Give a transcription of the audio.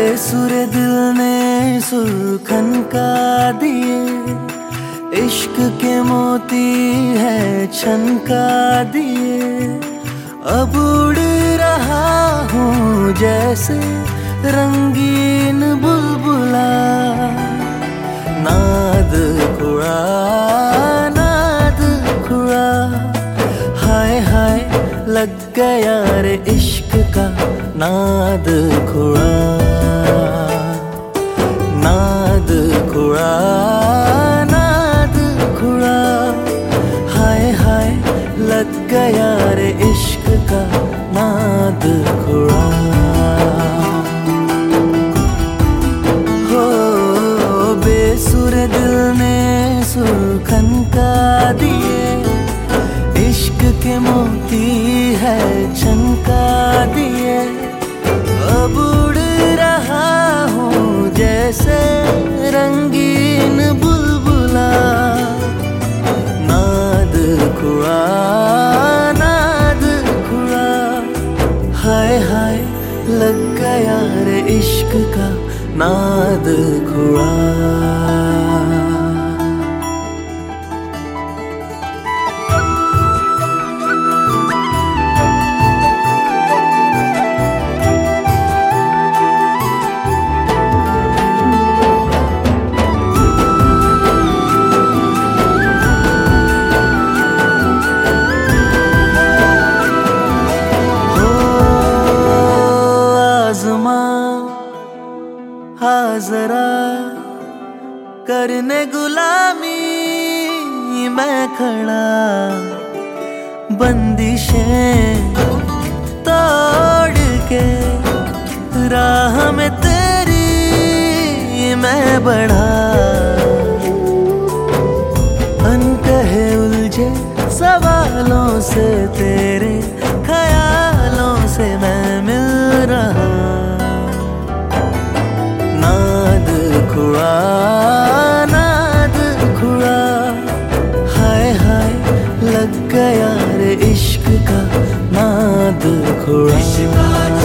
बेसुर दिल ने सुल्खन का दिए, इश्क के मोती है छनका दिए। अब उड़ रहा हूँ जैसे रंगीन बुलबुला, नाद खुड़ा नाद खुड़ा। हाय हाय लग गया रे इश्क का नाद खुड़ा, नाद खुड़ा नाद खुड़ा। हाय हाय लग गया रे इश्क का नाद खुड़ा। हो बेसुर दिल ने सुल्खन का दिए, इश्क के मोती है छनका दिए। अब उड़ रहा हूँ जैसे रंगीन बुलबुला, नाद खुड़ा नाद खुड़ा। हाय हाय लग गया रे इश्क का नाद खुड़ा। जरा करने गुलामी मैं खड़ा, बंदिशें तोड़ के राह में तेरी मैं बढ़ा। अनकहे उलझे सवालों से तेरे ख्यालों से मैं मिल रहा। नाद खुड़ा नाद खुड़ा। हाय हाय लग गया रे इश्क का नाद खुड़ा।